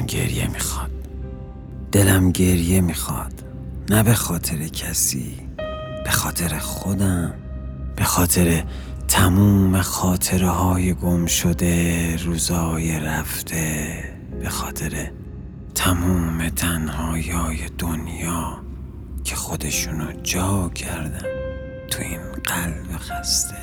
گریه میخواد. دلم گریه میخواد، نه به خاطر کسی، به خاطر خودم، به خاطر تموم خاطره های گم شده، روزای رفته، به خاطر تموم تنهایی های دنیا که خودشونو جا کردن تو این قلب خسته.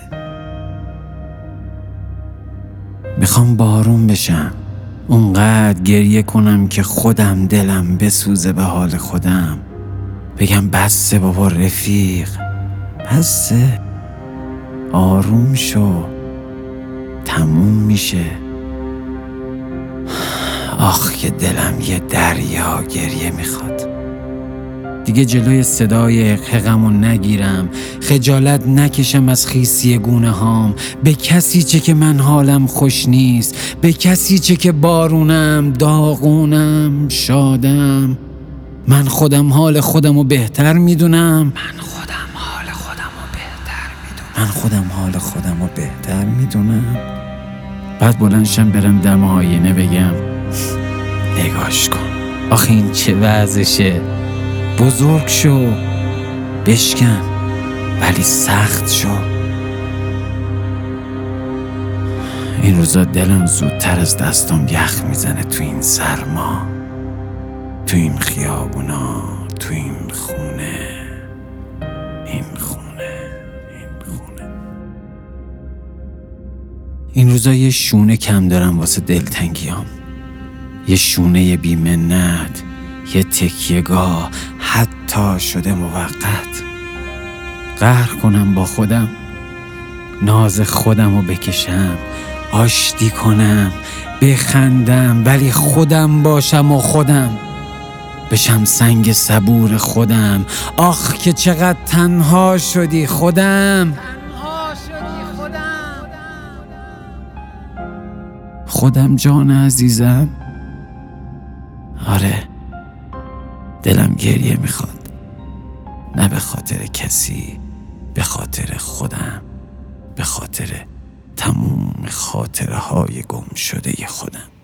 میخوام بارون بشم، اونقدر گریه کنم که خودم دلم بسوزه به حال خودم، بگم بسه بابا رفیق، بسه، آروم شو، تموم میشه. آخ که دلم یه دریا گریه میخواد. دیگه جلوی صدای غمو نگیرم، خجالت نکشم از خیسی گونه هام، به کسی چه که من حالم خوش نیست، به کسی چه که بارونم، داغونم، شادم. من خودم حال خودمو بهتر میدونم، بعد بلندشم برم دم آینه بگم نگاش کن، آخه این چه وضعشه، بزرگ شو، بشکن ولی سخت شو. این روزا دلم زودتر از دستم یخ میزنه تو این سرما، تو این خیابونا، تو این خونه. این روزا یه شونه کم دارم واسه دلتنگیام، یه شونه بی منت، یه تکیه‌گاه حتی شده موقت. قهر کنم با خودم، ناز خودمو بکشم، آشتی کنم، بخندم، ولی خودم باشم و خودم بشم سنگ صبور خودم. آخ که چقدر تنها شدی خودم، خودم جان عزیزم. آره دلم گریه میخواد، نه به خاطر کسی، به خاطر خودم، به خاطر تموم خاطره های گم شده خودم.